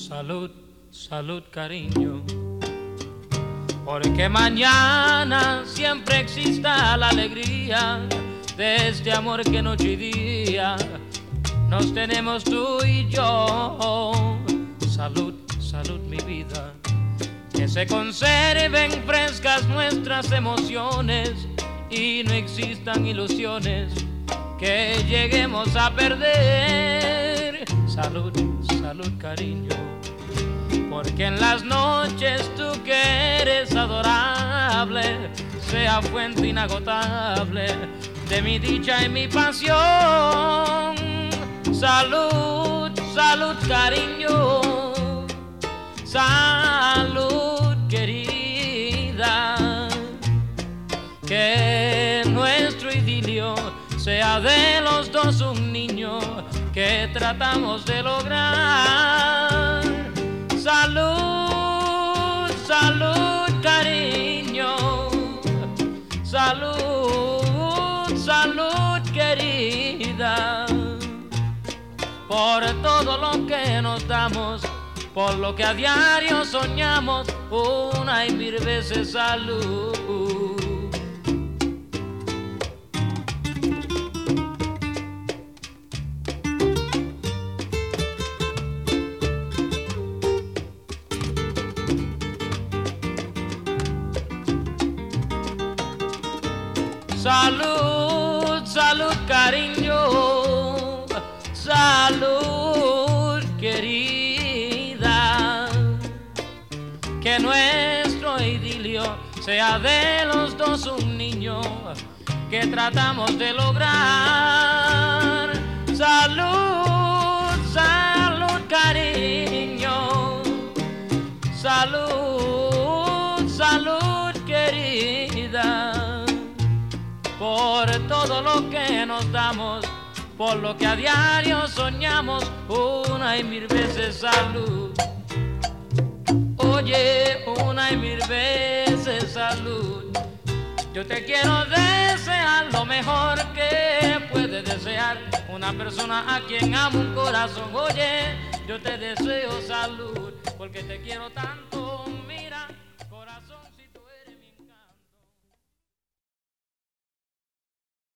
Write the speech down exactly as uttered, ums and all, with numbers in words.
Salud, salud, cariño, porque mañana siempre exista la alegría de este amor que noche y día nos tenemos tú y yo. Salud, salud, mi vida, que se conserven frescas nuestras emociones y no existan ilusiones que lleguemos a perder. Salud, salud, cariño, porque en las noches tú que eres adorable sea fuente inagotable de mi dicha y mi pasión. Salud, salud, cariño, salud, querida, que nuestro idilio sea de los dos un niño que tratamos de lograr. Salud, salud, cariño, salud, salud, querida, por todo lo que nos damos, por lo que a diario soñamos, una y mil veces salud. Salud, salud, cariño, salud, querida, que nuestro idilio sea de los dos un niño que tratamos de lograr. Salud, salud, cariño, salud, salud, querida, por todo lo que nos damos, por lo que a diario soñamos, una y mil veces salud. Oye, una y mil veces salud. Yo te quiero desear lo mejor que puede desear una persona a quien ama un corazón. Oye, yo te deseo salud, porque te quiero tanto, mi